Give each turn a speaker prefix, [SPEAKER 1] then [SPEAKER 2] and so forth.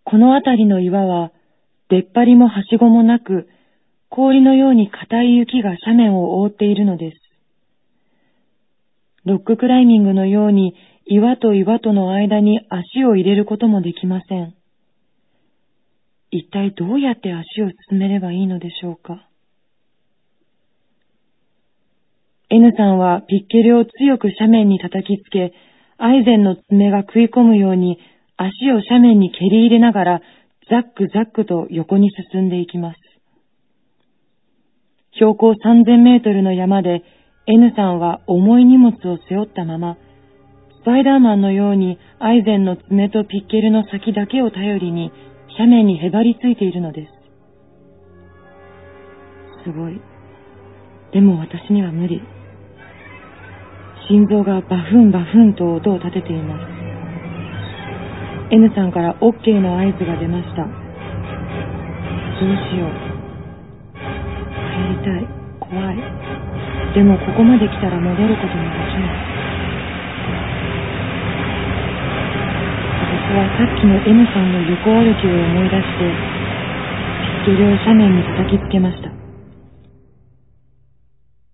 [SPEAKER 1] この辺りの岩は、出っ張りもはしごもなく、氷のように硬い雪が斜面を覆っているのです。ロッククライミングのように岩と岩との間に足を入れることもできません。一体どうやって足を進めればいいのでしょうか。N さんはピッケルを強く斜面に叩きつけ、アイゼンの爪が食い込むように足を斜面に蹴り入れながらザックザックと横に進んでいきます。標高3000メートルの山で N さんは重い荷物を背負ったまま、スパイダーマンのようにアイゼンの爪とピッケルの先だけを頼りに斜面にへばりついているのです。すごい。でも私には無理。心臓がバフンバフンと音を立てています。N さんから OK の合図が出ました。どうしよう。帰りたい。怖い。でもここまで来たら戻ることもできない。私はさっきの N さんの横歩きを思い出して、ピッケルを斜面に叩きつけました。